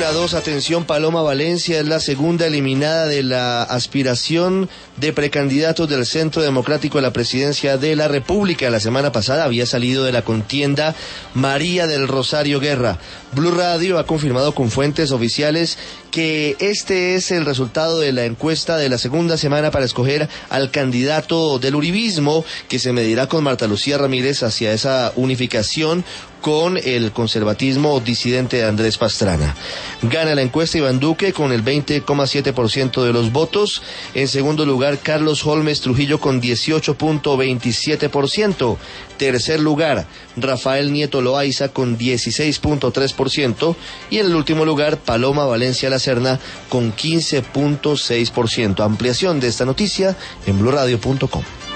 1-2, atención, Paloma Valencia es la segunda eliminada de la aspiración de precandidatos del Centro Democrático a la presidencia de la República. La semana pasada había salido de la contienda María del Rosario Guerra. Blue Radio ha confirmado con fuentes oficiales que este es el resultado de la encuesta de la segunda semana para escoger al candidato del uribismo, que se medirá con Marta Lucía Ramírez hacia esa unificación con el conservatismo disidente de Andrés Pastrana. Gana la encuesta Iván Duque con el 20,7% de los votos. En segundo lugar, Carlos Holmes Trujillo con 18,27%. Tercer lugar, Rafael Nieto Loaiza con 16,3%. Y en el último lugar, Paloma Valencia La Serna con 15,6%. Ampliación de esta noticia en bluradio.com.